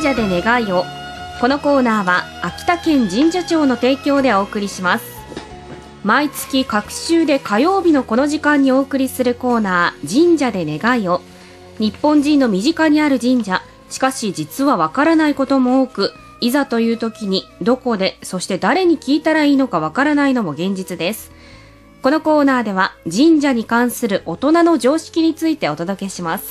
社で願いを。このコーナーは秋田県神社庁の提供でお送りします。毎月各週で火曜日のこの時間にお送りするコーナー、神社で願いを。日本人の身近にある神社、しかし実はわからないことも多く、いざという時にどこで、そして誰に聞いたらいいのかわからないのも現実です。このコーナーでは神社に関する大人の常識についてお届けします。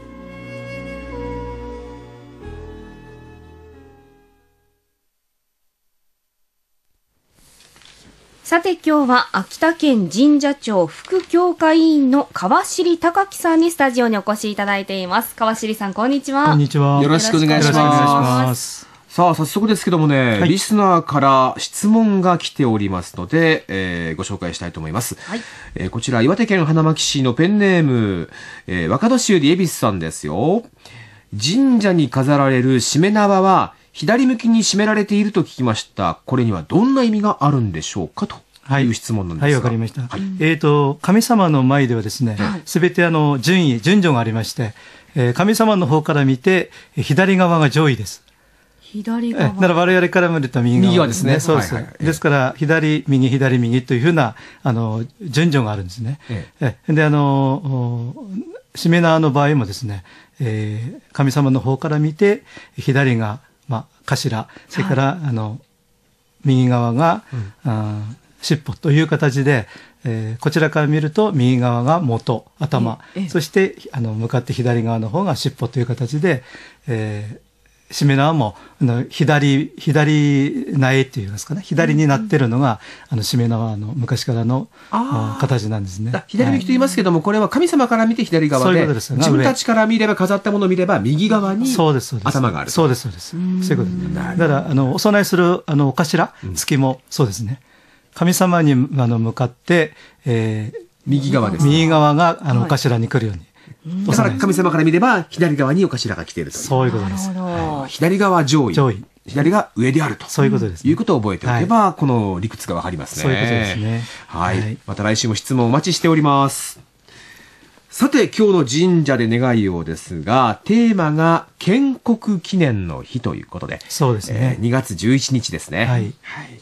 さて今日は秋田県神社庁副協会委員の川尻隆樹さんにスタジオにお越しいただいています。川尻さん、こんにちは。 こんにちは。 よろしくお願いします。さあ早速ですけどもね、リスナーから質問が来ておりますので、ご紹介したいと思います。こちら岩手県花巻市のペンネーム、若年寄恵比寿さんですよ。神社に飾られるしめ縄は左向きに締められていると聞きました。これにはどんな意味があるんでしょうかという質問なんですが。 はい、わかりました。神様の前ではですね、すべて順序がありまして、神様の方から見て左側が上位です。 左側。 だから我々から見ると右側ですね。そうです。ですから左右左右というふうな順序があるんですね。でしめ縄の場合もですね、神様の方から見て左が頭、それから、右側が、尻尾という形で、こちらから見ると右側が元、頭、そして向かって左側の方が尻尾という形で、しめ縄も左苗っていうんですかね、左になってるのがしめ縄の昔からの形なんですね。 左向きと言いますけども、これは神様から見て左側で、自分たちから見れば飾ったものを見れば右側に頭がある。 そうですそうです。そういうことです。だからお供えするお頭付きもそうですね。神様に向かって、 右側です。 右側がお頭に来るように。 だから神様から見れば左側にお頭が来ているという。 そういうことです。 左側上位。左が上であると。 そういうことです。 いうことを覚えておけば、この理屈がわかりますね。 そういうことですね。 はい。また来週も質問お待ちしております。さて、今日の神社で願いようですが、テーマが建国記念の日ということで。 そうですね。 2月11日ですね。 はい。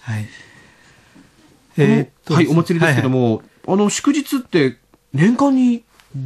はい。お祭りですけども、祝日って年間に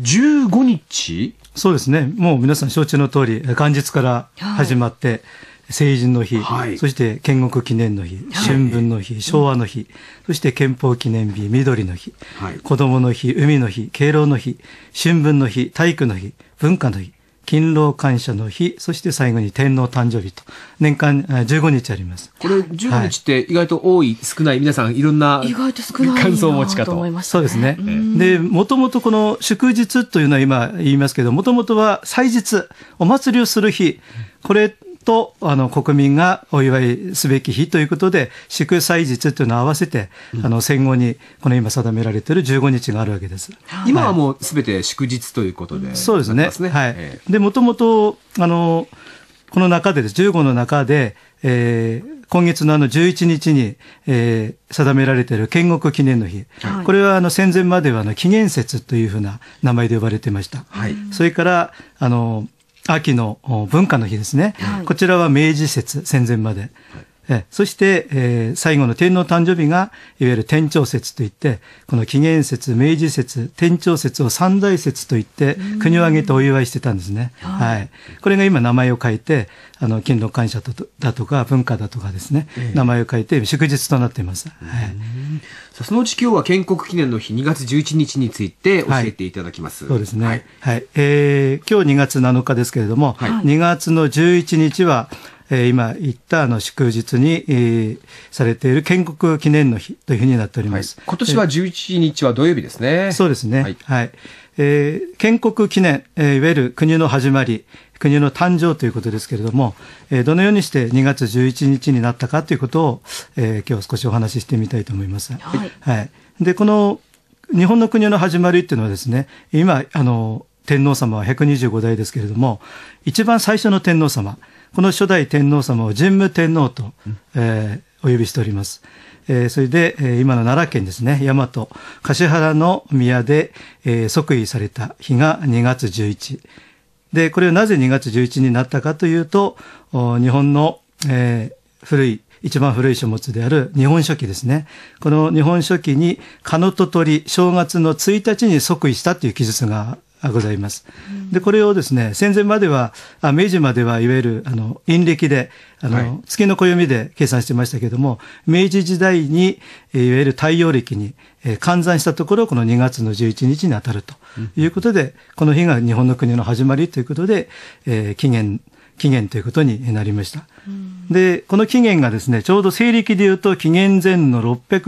15日？ そうですね。もう皆さん承知の通り、元日から始まって、成人の日、そして建国記念の日、春分の日、昭和の日、そして憲法記念日、緑の日、子供の日、海の日、敬老の日、春分の日、体育の日、文化の日、勤労感謝の日、そして最後に天皇誕生日と、年間15日あります。 これ15日って意外と多い、少ない、皆さんいろんな感想をお持ちかと。 そうですね。で、もともとこの祝日というのは今言いますけど、もともとは祭日、お祭りをする日、これと国民がお祝いすべき日ということで、祝祭日というのを合わせて、戦後にこの今定められている15日があるわけです。 今はもうすべて祝日ということで、 そうですね。はい。で、もともとこの中でです、15の中で、今月の11日に、定められている建国記念の日、これは戦前までは紀元節というふうな名前で呼ばれていました。それから秋の文化の日ですね。こちらは明治節、戦前まで。そして、最後の天皇誕生日が、いわゆる天長節といって、この紀元節、明治節、天長節を三大節といって、国を挙げてお祝いしてたんですね。はい。これが今名前を書いて、勤労感謝だとか文化だとかですね、名前を書いて祝日となっています。 そのうち今日は建国記念の日2月11日について教えていただきます。 そうですね。はい。今日2月7日ですけれども、2月の11日は、今言った祝日に、されている建国記念の日というふうになっております。 今年は11日は土曜日ですね。 そうですね。はい。建国記念、いわゆる国の始まり、国の誕生ということですけれども、どのようにして2月11日になったかということを、今日少しお話ししてみたいと思います。はい。で、この日本の国の始まりっていうのはですね、今、天皇様は125代ですけれども、一番最初の天皇様、この初代天皇様を神武天皇と、お呼びしております。それで、今の奈良県ですね、大和橿原の宮で、即位された日が2月11日。 で、これをなぜ2月11日になったかというと、日本の、一番古い書物である日本書紀ですね。この日本書紀に、蚊のととり、正月の1日に即位したという記述がございます。で、これをですね、戦前までは、明治まではいわゆる、陰暦で、月の暦で計算してましたけども、明治時代に、いわゆる太陽暦に、換算したところ、この2月の11日に当たるということで、この日が日本の国の始まりということで、紀元ということになりました。で、この紀元がですね、ちょうど西暦でいうと紀元前の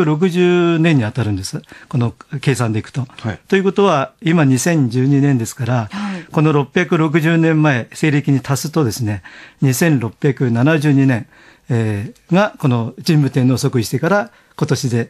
660年に当たるんです。この計算でいくと。はい、ということは、今2012年ですから、はい、この660年前、西暦に足すとですね、2672年、がこの神武天皇即位してから今年で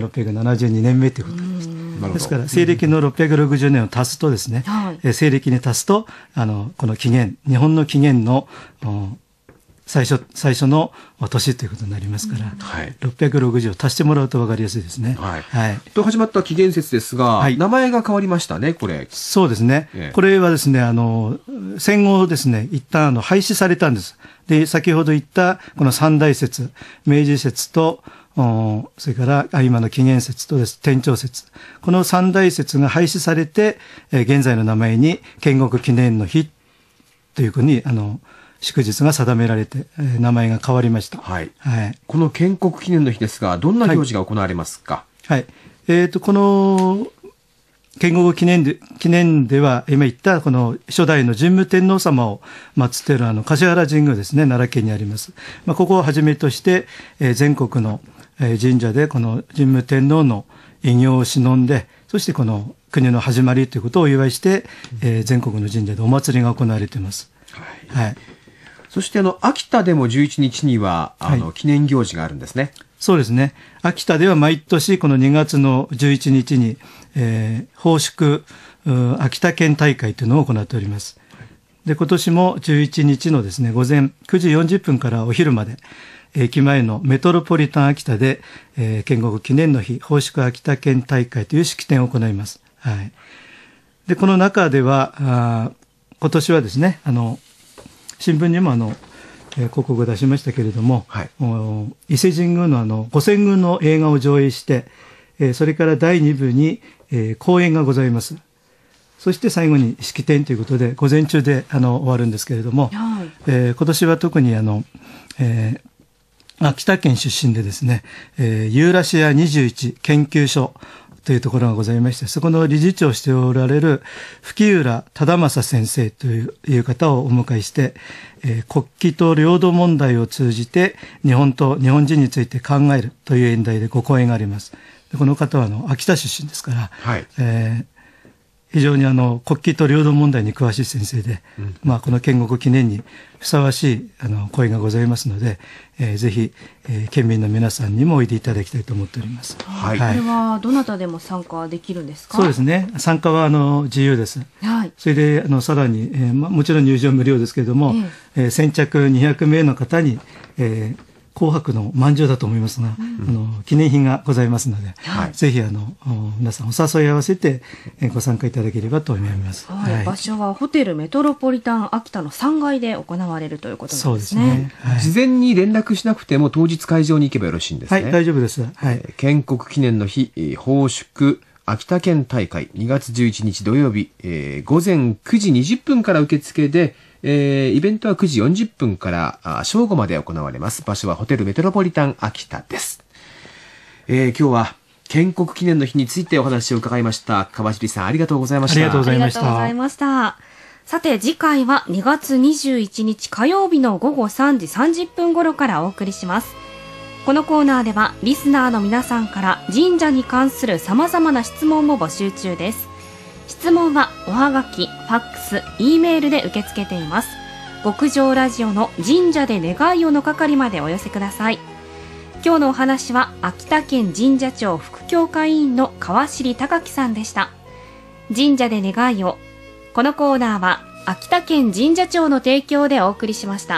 2672年目ということです。ですから西暦の660年を足すとですね、西暦に足すとこの紀元、日本の紀元の最初の年ということになりますから、660を足してもらうと分かりやすいですね。 と始まった紀元節ですが、名前が変わりましたね、これ。 そうですね。これはですね、戦後ですね、一旦廃止されたんです。で、先ほど言ったこの三大節、明治節と、それから今の紀元節と天長節、この三大節が廃止されて、現在の名前に建国記念の日というふうに祝日が定められて、名前が変わりました。 はい。この建国記念の日ですが、どんな行事が行われますか？ はい。この建国記念では、今言ったこの初代の神武天皇様を祀っている橿原神宮ですね、奈良県にあります。ここをはじめとして、全国の神社でこの神武天皇の偉業を偲んで、そしてこの国の始まりということをお祝いして、全国の神社でお祭りが行われています。はい。 そして秋田でも11日には記念行事があるんですね。 そうですね。秋田では毎年この2月の11日に、奉祝秋田県大会というのを行っております。で、今年も11日のですね、午前9時40分からお昼まで、駅前のメトロポリタン秋田で、建国記念の日、奉祝秋田県大会という式典を行います。はい。で、この中では、今年はですね、新聞にも広告を出しましたけれども、伊勢神宮の五千軍の映画を上映して、それから第2部に、公演がございます。そして最後に式典ということで、午前中で終わるんですけれども、今年は特に秋田県出身でですね、ユーラシア21研究所というところがございまして、そこの理事長をしておられる吹浦忠正先生という方をお迎えして、国旗と領土問題を通じて日本と日本人について考えるという演題でご講演があります。この方は秋田出身ですから、非常に国旗と領土問題に詳しい先生で、この建国記念にふさわしい声がございますので、ぜひ、県民の皆さんにもおいでいただきたいと思っております。 これはどなたでも参加できるんですか？ そうですね。参加は自由です。それでさらに、もちろん入場無料ですけれども、先着200名の方に、紅白の饅頭だと思いますが、記念品がございますので、ぜひ皆さんお誘い合わせてご参加いただければと思います。 場所はホテルメトロポリタン秋田の3階で行われるということなんですね。そうですね。 事前に連絡しなくても当日会場に行けばよろしいんですね。 はい、大丈夫です。 建国記念の日、奉祝秋田県大会2月11日土曜日、午前9時20分から受付で、イベントは9時40分から正午まで行われます。場所はホテルメトロポリタン秋田です。今日は建国記念の日についてお話を伺いました。川尻さん、ありがとうございました。 ありがとうございました。 ありがとうございました。さて、次回は2月21日火曜日の午後3時30分頃からお送りします。このコーナーではリスナーの皆さんから神社に関する様々な質問も募集中です。質問はおはがき、ファックス、E メールで受け付けています。極上ラジオの神社で願いをの係までお寄せください。今日のお話は秋田県神社庁副協会員の川尻隆樹さんでした。神社で願いを。このコーナーは秋田県神社庁の提供でお送りしました。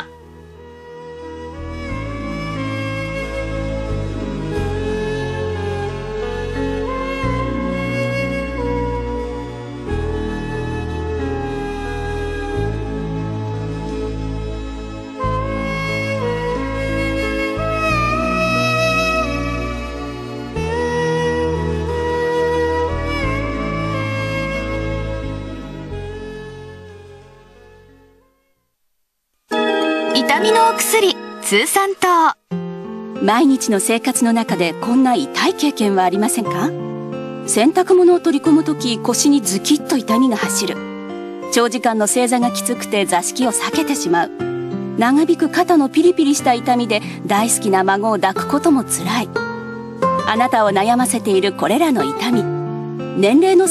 お薬通産糖。 毎日の生活の中でこんな痛い経験はありませんか？洗濯物を取り込むとき腰にズキッと痛みが走る。長時間の正座がきつくて座敷を避けてしまう。長引く肩のピリピリした痛みで大好きな孫を抱くこともつらい。あなたを悩ませているこれらの痛み、年齢の